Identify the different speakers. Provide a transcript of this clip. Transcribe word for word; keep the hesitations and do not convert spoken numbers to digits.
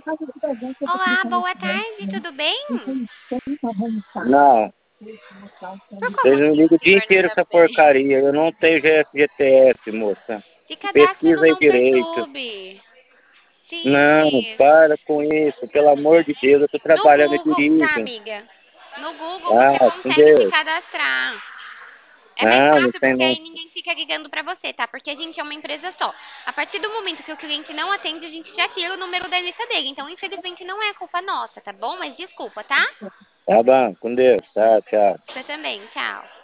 Speaker 1: Olá, boa tarde, tudo bem?
Speaker 2: Não,
Speaker 1: Por qual
Speaker 2: vocês me
Speaker 1: motivo
Speaker 2: ligam o
Speaker 1: o
Speaker 2: dia
Speaker 1: senhor não
Speaker 2: inteiro
Speaker 1: está
Speaker 2: essa
Speaker 1: bem?
Speaker 2: porcaria. Eu não tenho G P S, moça.
Speaker 1: Se cadastre no
Speaker 2: Pesquisa aí
Speaker 1: Não
Speaker 2: direito.
Speaker 1: Perturbe. Sim,
Speaker 2: Não,
Speaker 1: isso.
Speaker 2: para com isso, pelo amor de Deus. Eu tô
Speaker 1: No
Speaker 2: trabalhando, eu
Speaker 1: Google, tá,
Speaker 2: dirijo.
Speaker 1: amiga? No Google você
Speaker 2: Ah, com
Speaker 1: consegue se
Speaker 2: Deus.
Speaker 1: cadastrar. É mais
Speaker 2: Não, não
Speaker 1: fácil
Speaker 2: tem
Speaker 1: porque
Speaker 2: não.
Speaker 1: aí ninguém fica ligando pra você, tá? Porque a gente é uma empresa só. A partir do momento que o cliente não atende, a gente já tira o número da lista dele. Então, infelizmente, não é culpa nossa, tá bom? Mas desculpa, tá?
Speaker 2: Tá bom, com Deus. Tá, tchau.
Speaker 1: Você também, tchau.